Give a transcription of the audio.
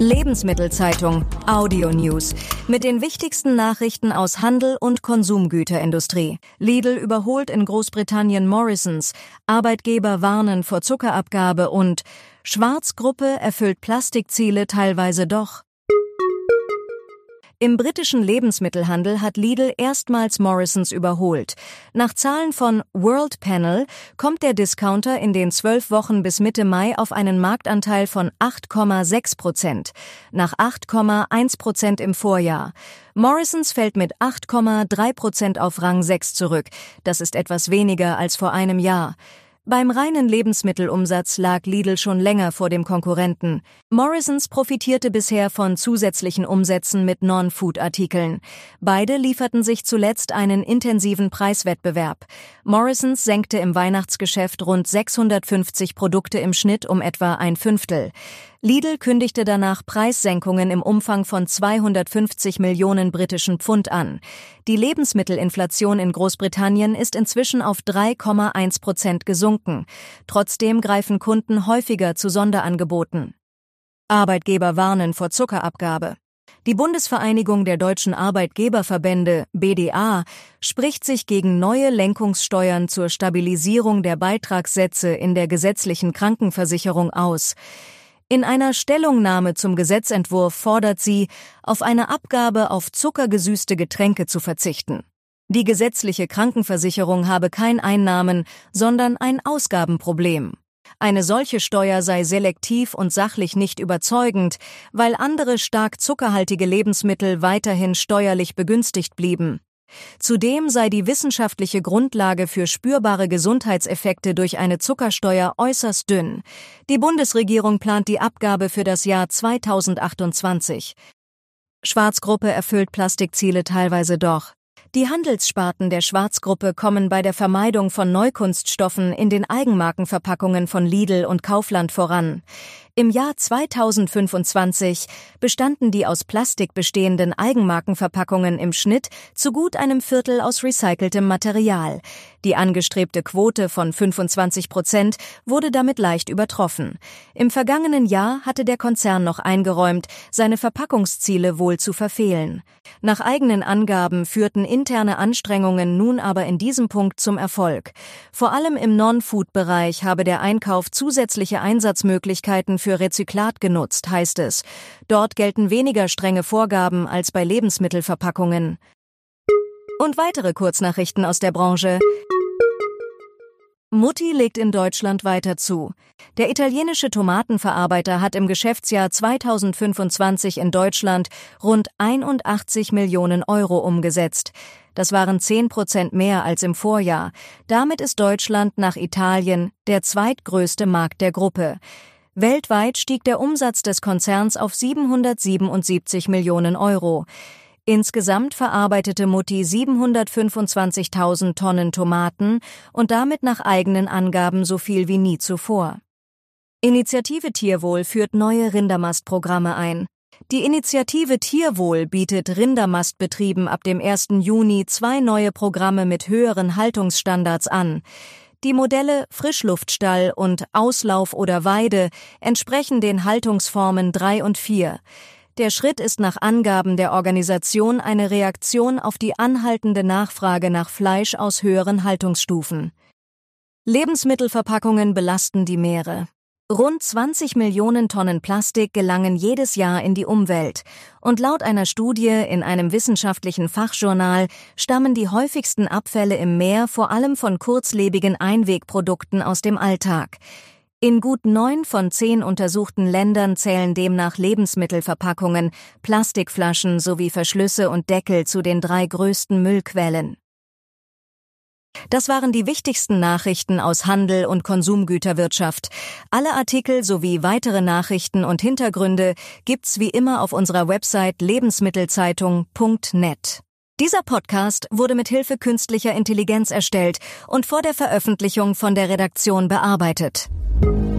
Lebensmittelzeitung Audio News mit den wichtigsten Nachrichten aus Handel und Konsumgüterindustrie. Lidl überholt in Großbritannien Morrisons, Arbeitgeber warnen vor Zuckerabgabe und Schwarz-Gruppe erfüllt Plastikziele teilweise doch. Im britischen Lebensmittelhandel hat Lidl erstmals Morrisons überholt. Nach Zahlen von World Panel kommt der Discounter in den 12 Wochen bis Mitte Mai auf einen Marktanteil von 8,6%, nach 8,1% im Vorjahr. Morrisons fällt mit 8,3% auf Rang 6 zurück. Das ist etwas weniger als vor einem Jahr. Beim reinen Lebensmittelumsatz lag Lidl schon länger vor dem Konkurrenten. Morrisons profitierte bisher von zusätzlichen Umsätzen mit Non-Food-Artikeln. Beide lieferten sich zuletzt einen intensiven Preiswettbewerb. Morrisons senkte im Weihnachtsgeschäft rund 650 Produkte im Schnitt um etwa ein Fünftel. Lidl kündigte danach Preissenkungen im Umfang von 250 Millionen britischen Pfund an. Die Lebensmittelinflation in Großbritannien ist inzwischen auf 3,1% gesunken. Trotzdem greifen Kunden häufiger zu Sonderangeboten. Arbeitgeber warnen vor Zuckerabgabe. Die Bundesvereinigung der deutschen Arbeitgeberverbände, BDA, spricht sich gegen neue Lenkungssteuern zur Stabilisierung der Beitragssätze in der gesetzlichen Krankenversicherung aus. In einer Stellungnahme zum Gesetzentwurf fordert sie, auf eine Abgabe auf zuckergesüßte Getränke zu verzichten. Die gesetzliche Krankenversicherung habe kein Einnahmen-, sondern ein Ausgabenproblem. Eine solche Steuer sei selektiv und sachlich nicht überzeugend, weil andere stark zuckerhaltige Lebensmittel weiterhin steuerlich begünstigt blieben. Zudem sei die wissenschaftliche Grundlage für spürbare Gesundheitseffekte durch eine Zuckersteuer äußerst dünn. Die Bundesregierung plant die Abgabe für das Jahr 2028. Schwarz-Gruppe erfüllt Plastikziele teilweise doch. Die Handelssparten der Schwarz-Gruppe kommen bei der Vermeidung von Neukunststoffen in den Eigenmarkenverpackungen von Lidl und Kaufland voran. Im Jahr 2025 bestanden die aus Plastik bestehenden Eigenmarkenverpackungen im Schnitt zu gut einem Viertel aus recyceltem Material. Die angestrebte Quote von 25% wurde damit leicht übertroffen. Im vergangenen Jahr hatte der Konzern noch eingeräumt, seine Verpackungsziele wohl zu verfehlen. Nach eigenen Angaben führten interne Anstrengungen nun aber in diesem Punkt zum Erfolg. Vor allem im Non-Food-Bereich habe der Einkauf zusätzliche Einsatzmöglichkeiten für Rezyklat genutzt, heißt es. Dort gelten weniger strenge Vorgaben als bei Lebensmittelverpackungen. Und weitere Kurznachrichten aus der Branche. Mutti legt in Deutschland weiter zu. Der italienische Tomatenverarbeiter hat im Geschäftsjahr 2025 in Deutschland rund 81 Millionen Euro umgesetzt. Das waren 10% mehr als im Vorjahr. Damit ist Deutschland nach Italien der zweitgrößte Markt der Gruppe. Weltweit stieg der Umsatz des Konzerns auf 777 Millionen Euro. Insgesamt verarbeitete Mutti 725.000 Tonnen Tomaten und damit nach eigenen Angaben so viel wie nie zuvor. Initiative Tierwohl führt neue Rindermastprogramme ein. Die Initiative Tierwohl bietet Rindermastbetrieben ab dem 1. Juni 2 neue Programme mit höheren Haltungsstandards an. Die Modelle Frischluftstall und Auslauf oder Weide entsprechen den Haltungsformen 3 und 4. Der Schritt ist nach Angaben der Organisation eine Reaktion auf die anhaltende Nachfrage nach Fleisch aus höheren Haltungsstufen. Lebensmittelverpackungen belasten die Meere. Rund 20 Millionen Tonnen Plastik gelangen jedes Jahr in die Umwelt. Und laut einer Studie in einem wissenschaftlichen Fachjournal stammen die häufigsten Abfälle im Meer vor allem von kurzlebigen Einwegprodukten aus dem Alltag. In gut 9 von 10 untersuchten Ländern zählen demnach Lebensmittelverpackungen, Plastikflaschen sowie Verschlüsse und Deckel zu den 3 größten Müllquellen. Das waren die wichtigsten Nachrichten aus Handel und Konsumgüterwirtschaft. Alle Artikel sowie weitere Nachrichten und Hintergründe gibt's wie immer auf unserer Website lebensmittelzeitung.net. Dieser Podcast wurde mit Hilfe künstlicher Intelligenz erstellt und vor der Veröffentlichung von der Redaktion bearbeitet.